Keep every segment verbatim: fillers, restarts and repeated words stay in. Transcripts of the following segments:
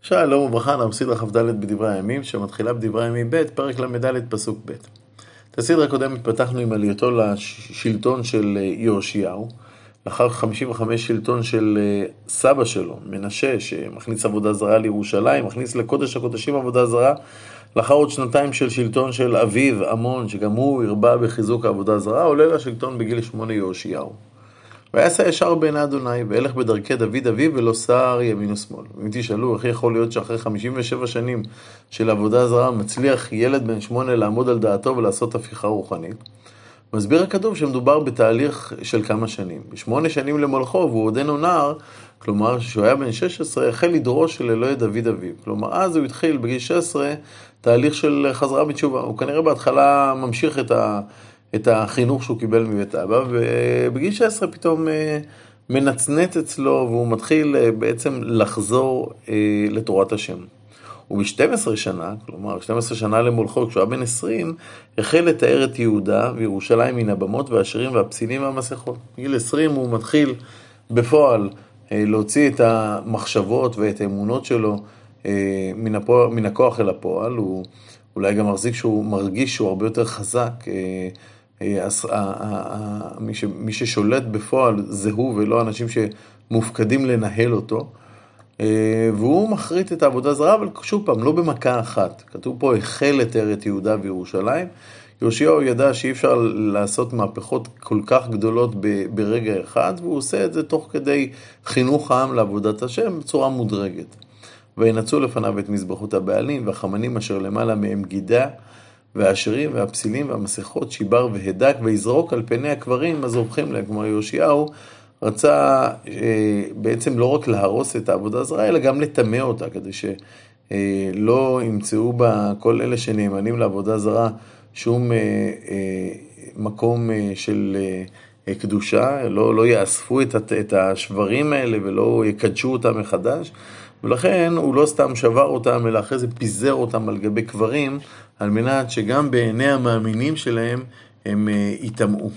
שלום וברכה, אנחנו בסדרה כ"ד בדברי הימים, שמתחילה בדברי הימים ב', פרק למד פסוק ב'. את הסדרה הקודמת פתחנו עם עלייתו לשלטון של יהושיהו, לאחר חמישים וחמש שלטון של סבא שלו, מנשה, שמכניס עבודה זרה לירושלים, מכניס לקודש הקודשים עבודה זרה, לאחר עוד שנתיים של שלטון של אביו, עמון, שגם הוא הרבה בחיזוק העבודה הזרה, עולה לשלטון בגיל שמונה יהושיהו. ויעשה ישר בעיני אדוני, והלך בדרכי דוד אביו, ולא סר ימין ושמאל. אם תשאלו, איך יכול להיות שאחרי חמישים ושבע שנים של עבודה זרה, מצליח ילד בן שמונה לעמוד על דעתו ולעשות הפיכה רוחנית? מסביר הכתוב שמדובר בתהליך של כמה שנים. בשמונה שנים למולכו, והוא עודנו נער, כלומר שהוא היה בן שש עשרה, החל לדרוש של אלוהי דוד אביו. כלומר, אז הוא התחיל בגיל שש עשרה תהליך של חזרה בתשובה. הוא כנראה בהתחלה ממשיך את ה... את החינוך שהוא קיבל מבית אבא, ובגיל שש עשרה פתאום מנצנץ אצלו, והוא מתחיל בעצם לחזור לתורת השם. וב-שתים עשרה שנה, כלומר שתים עשרה שנה למולכו, כשהוא היה בן עשרים, החל לתאר את יהודה וירושלים מן הבמות והשירים והפסילים והמסכות. בגיל עשרים הוא מתחיל בפועל להוציא את המחשבות ואת האמונות שלו מן, הפועל, מן הכוח אל הפועל. הוא אולי גם מחזיק שהוא מרגיש שהוא הרבה יותר חזק, מי ששולט בפועל זה הוא ולא אנשים שמופקדים לנהל אותו, והוא מחריט את העבודה זרה, אבל שוב פעם, לא במכה אחת. כתוב פה, החל לתאר את יהודה וירושלים. יהושיהו ידע שאי אפשר לעשות מהפכות כל כך גדולות ברגע אחד, והוא עושה את זה תוך כדי חינוך העם לעבודת השם בצורה מודרגת. וינצו לפניו את מזבחות הבעלים והחמנים אשר למעלה מהם גידה, והאשרים והפסילים והמסכות שיבר והדק, ויזרוק על פני הקברים הזורחים להם. כמו יהושיהו רצה אה, בעצם לא רק להרוס את העבודה הזרה, אלא גם לטמא אותה, כדי שלא ימצאו בה כל אלה שנאמנים לעבודה זרה שום אה, אה, מקום אה, של אה, קדושה, לא, לא יאספו את, את השברים האלה ולא יקדשו אותם מחדש. ולכן הוא לא סתם שבר אותם, אלא אחרי זה פיזר אותם על גבי קברים, על מנת שגם בעיני המאמינים שלהם הם יתאמעו.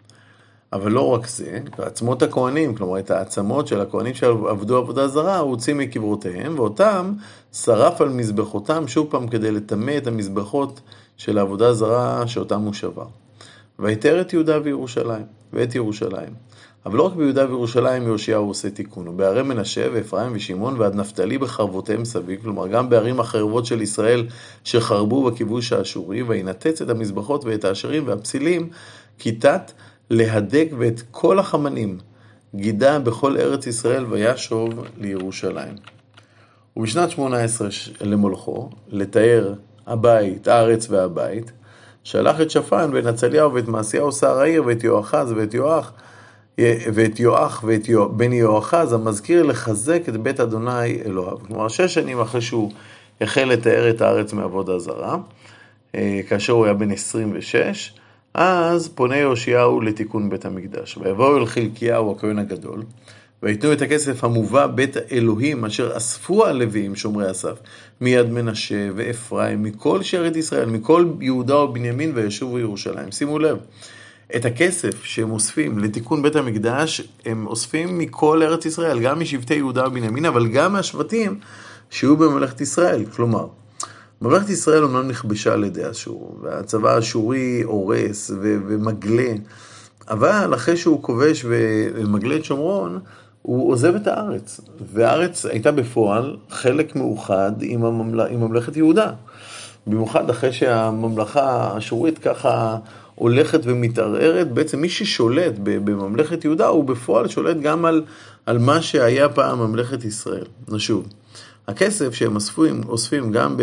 אבל לא רק זה, בעצמות הכהנים, כלומר את העצמות של הכהנים שעבדו עבודה זרה, הוא הוציא מקברותיהם, ואותם שרף על מזבחותם שוב פעם כדי לטמא את המזבחות של העבודה זרה שאותם הוא שבר. ויתר את יהודה וירושלים, ואת ירושלים. אבל לא רק ביהודה וירושלים יהושיהו עושה תיקון, ובערי מנשה ואפרים ושמעון ועד נפתלי בחרבותיהם סביב, כלומר גם בערים החרבות של ישראל שחרבו בכיבוש האשורי, וינתץ את המזבחות ואת האשרים והפסילים, כיתת להדק ואת כל החמנים, גידה בכל ארץ ישראל וישוב לירושלים. ובשנת שמונה עשרה למולכו, לתאר הבית, הארץ והבית, שלח את שפן ואת נצליהו ואת מעשיהו שר העיר ואת יואחז ואת יואח, ואת יואח ואת יואח, בן יואחז המזכיר לחזק את בית אדוני אלוהיו. כלומר, שש שנים אחרי שהוא החל לתאר את הארץ מעבודה זרה, כאשר הוא היה בן עשרים ושש, אז פונה יהושיהו לתיקון בית המקדש. ויבואו אל חלקיהו הכהן הגדול, ויתנו את הכסף המובא בית אלוהים, אשר אספו הלוויים שומרי אסף, מיד מנשה ואפרים, מכל שארית ישראל, מכל יהודה ובנימין, וישובו ירושלים. שימו לב, את הכסף שהם אוספים לתיקון בית המקדש, הם אוספים מכל ארץ ישראל, גם משבטי יהודה ובנימין, אבל גם מהשבטים שיהיו בממלכת ישראל. כלומר, ממלכת ישראל אומנם נכבשה על ידי אשור, והצבא האשורי הורס ו- ומגלה, אבל אחרי שהוא כובש ומגלה את שומרון, הוא עוזב את הארץ, והארץ הייתה בפועל חלק מאוחד עם, הממל... עם ממלכת יהודה. במיוחד אחרי שהממלכה האשורית ככה הולכת ומתערערת, בעצם מי ששולט בממלכת יהודה הוא בפועל שולט גם על, על מה שהיה פעם ממלכת ישראל. נשוב, הכסף שהם אוספים, אוספים גם ב,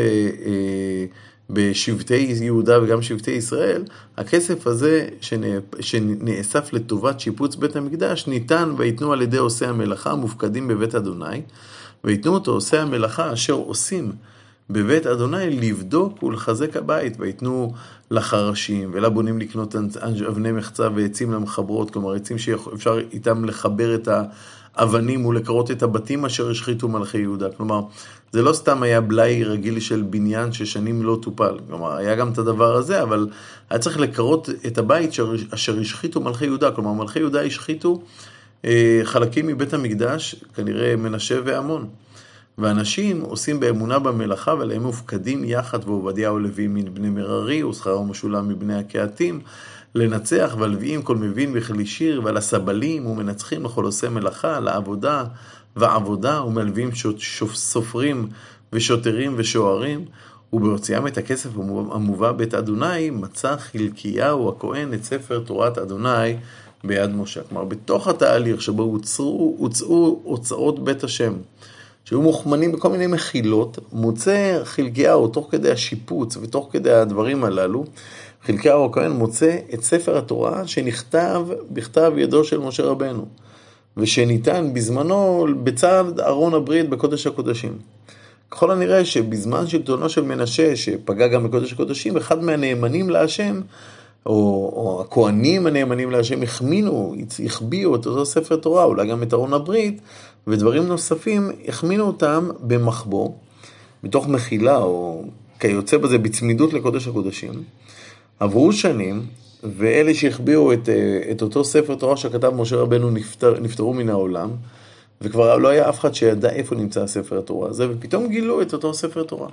בשבטי יהודה וגם שבטי ישראל, הכסף הזה שנאסף לטובת שיפוץ בית המקדש, ניתן ויתנו על ידי עושי המלאכה המופקדים בבית אדוני, ויתנו אותו עושי המלאכה אשר עושים בבית אדוני לבדוק ולחזק הבית, ויתנו לחרשים ולבונים לקנות אבני מחצה ועצים למחברות, כלומר עצים שאפשר איתם לחבר את האבנים ולקרות את הבתים אשר השחיתו מלכי יהודה. כלומר, זה לא סתם היה בלאי רגיל של בניין ששנים לא טופל, כלומר היה גם את הדבר הזה, אבל היה צריך לקרות את הבית אשר השחיתו מלכי יהודה, כלומר מלכי יהודה השחיתו חלקים מבית המקדש, כנראה מנשה ועמון. ואנשים עושים באמונה במלאכה, ולהם מופקדים יחד, ועובדיה ולוי מן בני מררי, ושכרו משולם מבני הקהתים, לנצח, והלוויים כל מבין וכלי שיר, ועל הסבלים ומנצחים לכל עושה מלאכה, לעבודה ועבודה, ומלווים סופרים ושוטרים ושוערים, ובהוציאם את הכסף המובא בית אדוני, מצא חלקיהו הכהן את ספר תורת אדוני ביד משה. כלומר, בתוך התהליך שבו הוצאו, הוצאו הוצאות בית השם, שהיו מוכמנים בכל מיני מחילות, מוצא חלקיהו, תוך כדי השיפוץ וצוך כדי הדברים הללו, חלקיהו הכהן מוצא את ספר התורה שנכתב בכתב ידו של משה רבנו, ושניתן בזמנו בצד ארון הברית בקודש הקודשים. ככל הנראה שבזמן שלטונו של מנשה, שפגע גם בקודש הקודשים, אחד מהנאמנים להשם, או, או הכהנים הנאמנים להשם, החמינו, החביאו את אותו ספר תורה, אולי גם את ארון הברית, ודברים נוספים, החמינו אותם במחבוא, מתוך מחילה, או כיוצא בזה בצמידות לקודש הקודשים. עברו שנים, ואלה שהחביאו את, את אותו ספר תורה שכתב משה רבנו נפטר, נפטרו מן העולם, וכבר לא היה אף אחד שידע איפה נמצא הספר התורה הזה, ופתאום גילו את אותו ספר תורה.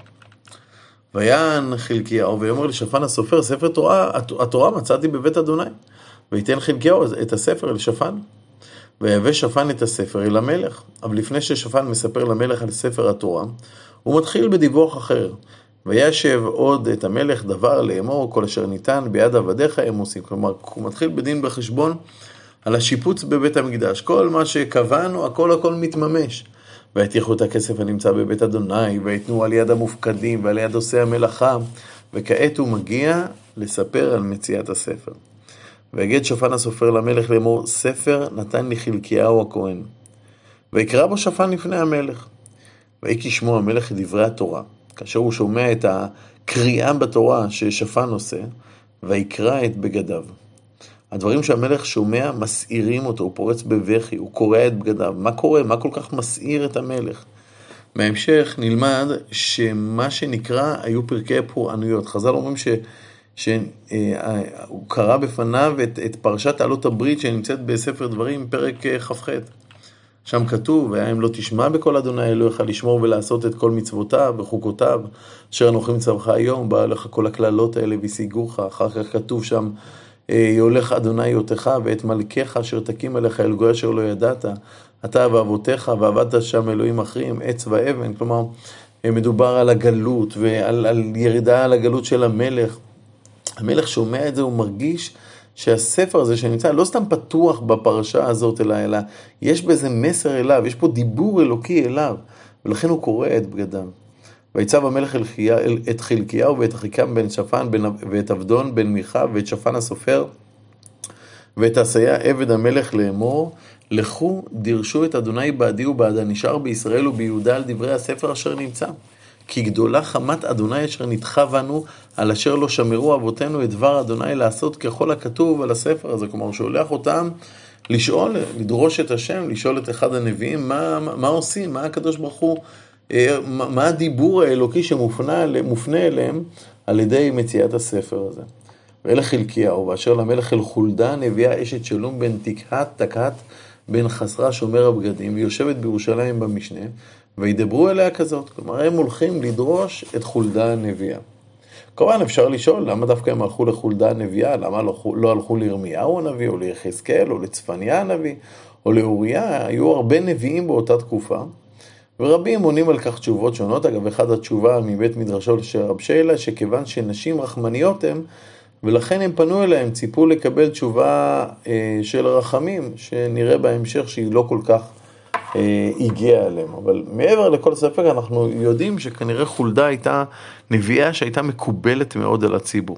ויען חלקיהו, ויאמר לשפן הסופר, ספר תורה, התורה מצאתי בבית אדוני, ויתן חלקיהו את הספר לשפן. ויבא שפן את הספר אל המלך. אבל לפני ששפן מספר למלך על ספר התורה, הוא מתחיל בדיווח אחר. וישב עוד את המלך דבר לאמור, כל אשר ניתן ביד עבדיך הם עושים. כלומר, הוא מתחיל בדין בחשבון על השיפוץ בבית המקדש. כל מה שקבענו, הכל הכל מתממש. ויתיחו את הכסף הנמצא בבית אדוני, ויתנו על יד המופקדים ועל יד עושי המלאכה, וכעת הוא מגיע לספר על מציאת הספר. ויגד שפן הסופר למלך לאמור, ספר נתן לי חלקיהו הכהן. ויקרא בו שפן לפני המלך. ויקי שמוע המלך את דברי התורה, כאשר הוא שומע את הקריאה בתורה ששפן עושה, ויקרא את בגדיו. הדברים שהמלך שומע מסעירים אותו, הוא פורץ בבכי, הוא קורע את בגדיו. מה קורה? מה כל כך מסעיר את המלך? בהמשך נלמד שמה שנקרא היו פרקי פורענויות. חז"ל אומרים ש... שהוא קרא בפניו את, את פרשת עלות הברית שנמצאת בספר דברים, פרק כ"ח. שם כתוב, אם לא תשמע בקול אדוני אלוהיך לשמור ולעשות את כל מצוותיו וחוקותיו, אשר אנוכי מצווך היום, בא לך כל הכללות האלה וישיגוך. אחר כך כתוב שם, יולך אדוני יותך ואת מלכך אשר תקים עליך אל גוי אשר לא ידעת, אתה ואבותיך ועבדת שם אלוהים אחרים, עץ ואבן. כלומר, מדובר על הגלות ועל על ירידה על הגלות של המלך. המלך שומע את זה, הוא מרגיש שהספר הזה שנמצא לא סתם פתוח בפרשה הזאת, אלא, אלא יש בזה מסר אליו, יש פה דיבור אלוקי אליו, ולכן הוא קורא את בגדיו. ויצב המלך את חלקיהו ואת אחיקם בן שפן ואת עבדון בן מיכה ואת שפן הסופר ואת עשיה עבד המלך לאמור, לכו דרשו את אדוני בעדי ובעד הנשאר בישראל וביהודה על דברי הספר אשר נמצא. כי גדולה חמת אדוני אשר נדחה בנו, על אשר לא שמרו אבותינו את דבר אדוני לעשות ככל הכתוב על הספר הזה. כלומר, הוא שולח אותם לשאול, לדרוש את השם, לשאול את אחד הנביאים, מה, מה, מה עושים, מה הקדוש ברוך הוא, מה, מה הדיבור האלוקי שמופנה מופנה אליהם על ידי מציאת הספר הזה. ואלה חלקיהו, ואשר למלך אל חולדה נביאה אשת שלום בן תקהת תקהת בן חסרה שומר הבגדים, ויושבת בירושלים במשנה, וידברו אליה כזאת. כלומר, הם הולכים לדרוש את חולדה הנביאה. כמובן אפשר לשאול, למה דווקא הם הלכו לחולדה הנביאה? למה לא, לא הלכו לירמיהו הנביא, או ליחזקאל, או לצפניה הנביא, או לאוריה? היו הרבה נביאים באותה תקופה, ורבים עונים על כך תשובות שונות. אגב, אחד התשובה מבית מדרשו של רב שיילה, שכיוון שנשים רחמניות הם, ולכן הם פנו אליהם, ציפו לקבל תשובה אה, של רחמים, שנראה בהמשך שהיא לא כל כך אה, הגיעה אליהם. אבל מעבר לכל ספק, אנחנו יודעים שכנראה חולדה הייתה נביאה שהייתה מקובלת מאוד על הציבור.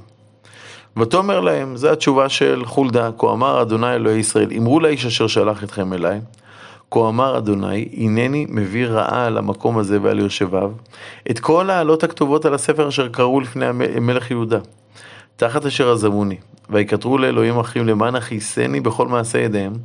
ותאמר להם, זו התשובה של חולדה, כה אמר אדוני אלוהי ישראל, אמרו לאיש אשר שלח אתכם אליי, כה אמר אדוני, הנני מביא רעה על המקום הזה ועל יושביו, את כל העלות הכתובות על הספר אשר קראו לפני מלך יהודה. תחת אשר עזבוני, ויקטרו לאלוהים אחרים למען אכיסני בכל מעשה ידיהם,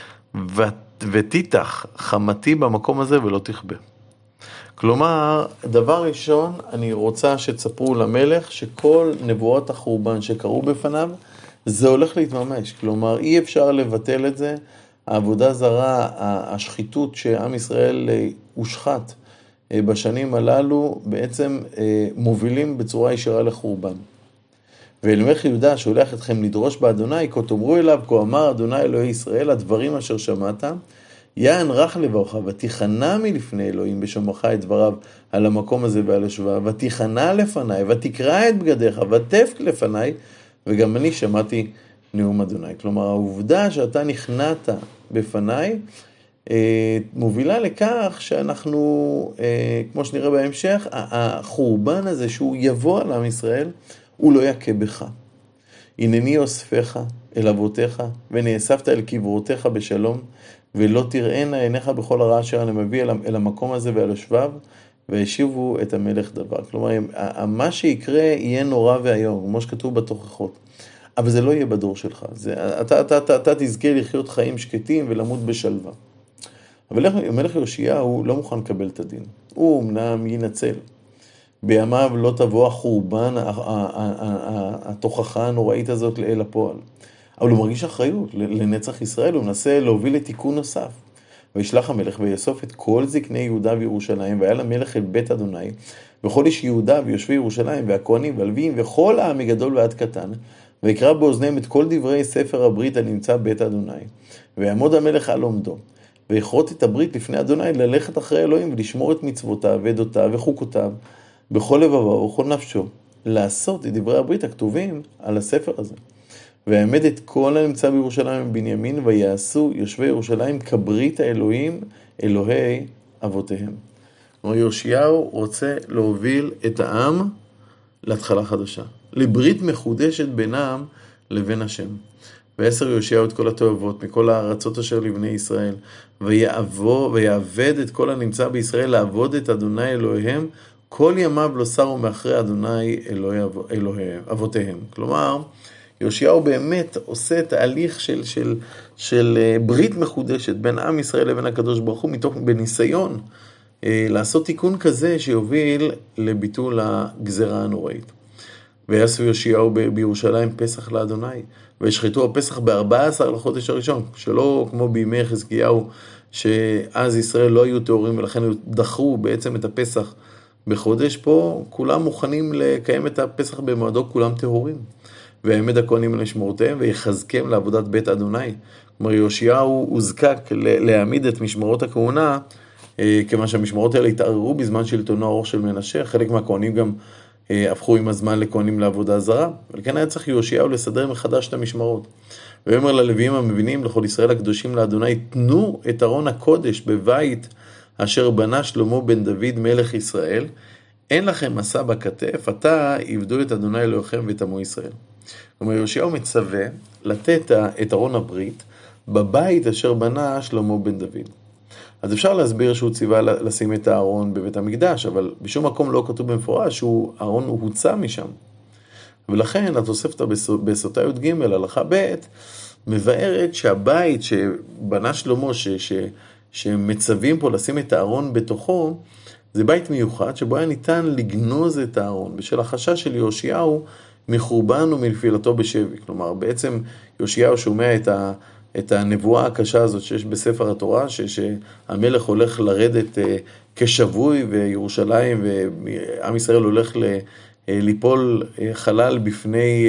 ותיתח חמתי במקום הזה ולא תכבה. כלומר, דבר ראשון, אני רוצה שתספרו למלך שכל נבואות החורבן שקראו בפניו, זה הולך להתממש. כלומר, אי אפשר לבטל את זה. העבודה זרה, השחיתות שעם ישראל הושחת, בשנים הללו בעצם מובילים בצורה ישירה לחורבן. ואלמך יהודה שולח אתכם לדרוש באדוני, כה תאמרו אליו, כה אמר אדוני אלוהי ישראל, הדברים אשר שמעת, יען רך לבך, ותיכנע מלפני אלוהים בשומרך את דבריו על המקום הזה ועל השוואה, ותיכנע לפניי, ותקרא את בגדיך, ותפק לפניי, וגם אני שמעתי נאום אדוני. כלומר, העובדה שאתה נכנעת בפניי, מובילה לכך שאנחנו, כמו שנראה בהמשך, החורבן הזה שהוא יבוא על עם ישראל, הוא לא יקה בך. הנני אוספך אל אבותיך, ונאספת אל קברותיך בשלום, ולא תראינה עיניך בכל הרע אשר אני מביא אל המקום הזה ועל השבב, והשיבו את המלך דבר. כלומר, מה שיקרה יהיה נורא והיום, כמו שכתוב בתוכחות. אבל זה לא יהיה בדור שלך. זה, אתה, אתה, אתה, אתה תזכה לחיות חיים שקטים ולמות בשלווה. אבל המלך יאשיהו הוא לא מוכן לקבל את הדין. הוא אמנם ינצל. בימיו לא תבוא החורבן, התוכחה הנוראית הזאת לאל הפועל. אבל הוא מרגיש אחריות לנצח ישראל, הוא מנסה להוביל לתיקון נוסף. וישלח המלך ויאסוף את כל זקני יהודה וירושלים, והיה למלך אל בית אדוני, וכל איש יהודה ויושבי ירושלים, והכהנים והלוויים, וכל העם מגדול ועד קטן, ויקרא באוזניהם את כל דברי ספר הברית הנמצא בית אדוני. ויעמוד המלך על עומדו, ויכרות את הברית לפני אדוני, ללכת אחרי אלוהים, ולשמור את מצוותיו, ועדותיו וחוקותיו, בכל לבבו ובכל נפשו, לעשות את דברי הברית הכתובים על הספר הזה. ויעמד את כל הנמצא בירושלים ובנימין, ויעשו יושבי ירושלים כברית האלוהים, אלוהי אבותיהם. כלומר, יאשיהו רוצה להוביל את העם להתחלה חדשה, לברית מחודשת בינם לבין השם. ועשר יאשיהו את כל התועבות מכל הארצות אשר לבני ישראל, ויעבור, ויעבד את כל הנמצא בישראל לעבוד את אדוני אלוהיהם, כל ימיו לא שרו מאחרי אדוני אלוהי, אלוהי אבותיהם. כלומר, יאשיהו באמת עושה תהליך של, של, של ברית מחודשת בין עם ישראל לבין הקדוש ברוך הוא, מתוך בניסיון אה, לעשות תיקון כזה שיוביל לביטול הגזרה הנוראית. ויעשו יאשיהו בירושלים פסח לאדוני, וישחטו הפסח ב-ארבעה עשר לחודש הראשון, שלא כמו בימי חזקיהו, שאז ישראל לא היו טהורים, ולכן דחו בעצם את הפסח בחודש. פה כולם מוכנים לקיים את הפסח במועדו, כולם טהורים. ויעמד הכהנים על משמורותיהם, ויחזקם לעבודת בית אדוני. כלומר, יאשיהו הוזקק להעמיד את משמרות הכהונה, כמה שהמשמרות האלה התערערו בזמן שלטונו הארוך של מנשה. חלק מהכהנים גם הפכו עם הזמן לכהנים לעבודה זרה, ולכן היה צריך יאשיהו לסדר מחדש את המשמרות. ואומר ללוויים המבינים לכל ישראל הקדושים לאדוני, תנו את ארון הקודש בבית אשר בנה שלמה בן דוד מלך ישראל, אין לכם מסע בכתף, עתה עבדו את אדוני אלוהיכם ואת עמו ישראל. כלומר, יאשיהו מצווה לתת את ארון הברית בבית אשר בנה שלמה בן דוד. אז אפשר להסביר שהוא ציווה לשים את הארון בבית המקדש, אבל בשום מקום לא כתוב במפורש שהארון הוצא משם. ולכן התוספתא בסוטה י"ג הלכה ב' מבארת שהבית שבנה שלמה, ש, ש, שמצווים פה לשים את הארון בתוכו, זה בית מיוחד שבו היה ניתן לגנוז את הארון, בשל החשש של יאשיהו מחורבן ומנפילתו בשבי. כלומר, בעצם יאשיהו שומע את ה... את הנבואה הקשה הזאת שיש בספר התורה, שהמלך הולך לרדת כשבוי, וירושלים ועם ישראל הולך ליפול חלל בפני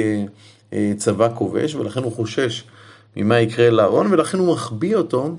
צבא כובש, ולכן הוא חושש ממה יקרה לארון, ולכן הוא מחביא אותו,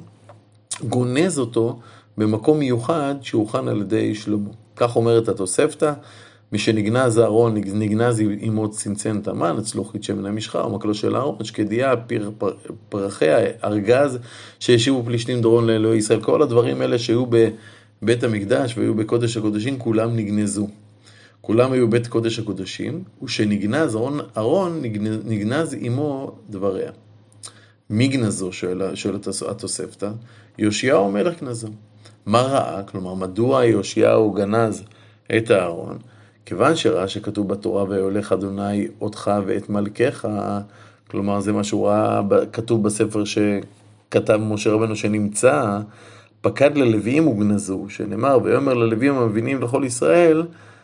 גונז אותו במקום מיוחד שהוכן על ידי שלמה. כך אומרת התוספתא, מי שנגנז הארון, נגנז עמו צנצנת המן, צלוחית שמן המשחה, ומקלו של הארון, שקדיה, פר, פר, פרחי, ארגז, שהשיבו פלישתים דורון לאלוהי ישראל. כל הדברים האלה שהיו בבית המקדש והיו בקודש הקודשים, כולם נגנזו. כולם היו בית קודש הקודשים, ושנגנז ארון, ארון נגנז, נגנז עמו דבריה. מי גנזו, שואל, שואלת התוספתא? יאשיהו המלך גנזו. מה ראה? כלומר, מדוע יאשיהו גנז את הארון? כיוון שראה שכתוב בתורה, ויולך אדוני אותך ואת מלכך, כלומר זה מה שהוא ראה, כתוב בספר שכתב משה רבנו שנמצא, פקד ללוויים וגנזו, שנאמר, ויאמר ללוויים המבינים לכל ישראל,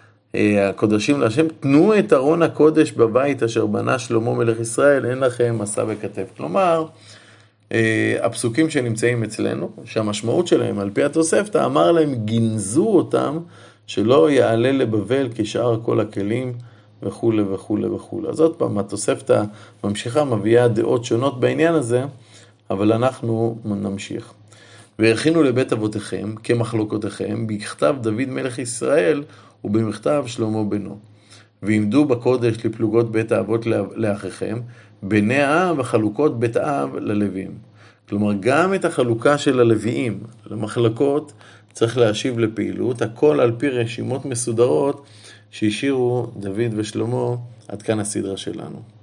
הקודשים להשם, תנו את ארון הקודש בבית אשר בנה שלמה מלך ישראל, אין לכם מסע בכתף. כלומר, הפסוקים שנמצאים אצלנו, שהמשמעות שלהם על פי התוספתא, אמר להם גנזו אותם שלא יעלה לבבל כשאר כל הכלים וכו' וכו' וכו'. אז עוד פעם, התוספתא ממשיכה, מביאה דעות שונות בעניין הזה, אבל אנחנו נמשיך. והכינו לבית אבותיכם כמחלוקותיכם בכתב דוד מלך ישראל ובמכתב שלמה בנו. ועמדו בקודש לפלוגות בית האבות לאחיכם, בני העם וחלוקות בית האב ללוויים. כלומר, גם את החלוקה של הלוויים למחלקות צריך להשיב לפעילות, הכל על פי רשימות מסודרות שהשאירו דוד ושלמה. עד כאן הסדרה שלנו.